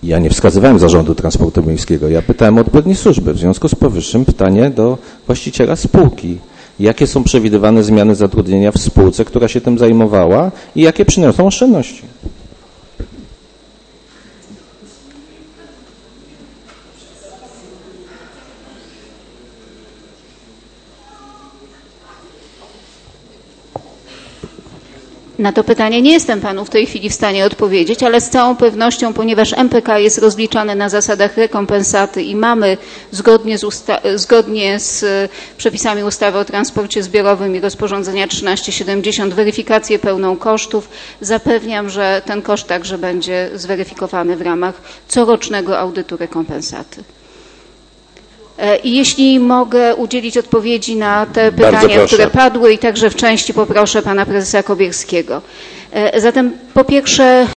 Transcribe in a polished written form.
Ja nie wskazywałem Zarządu Transportu Miejskiego, ja pytałem o odpowiednie służby. W związku z powyższym pytanie do właściciela spółki. Jakie są przewidywane zmiany zatrudnienia w spółce, która się tym zajmowała i jakie przyniosą oszczędności? Na to pytanie nie jestem panu w tej chwili w stanie odpowiedzieć, ale z całą pewnością, ponieważ MPK jest rozliczany na zasadach rekompensaty i mamy zgodnie z przepisami ustawy o transporcie zbiorowym i rozporządzenia 1370 weryfikację pełną kosztów, zapewniam, że ten koszt także będzie zweryfikowany w ramach corocznego audytu rekompensaty. I jeśli mogę udzielić odpowiedzi na te pytania, które padły i także w części poproszę pana prezesa Kobierskiego. Zatem po pierwsze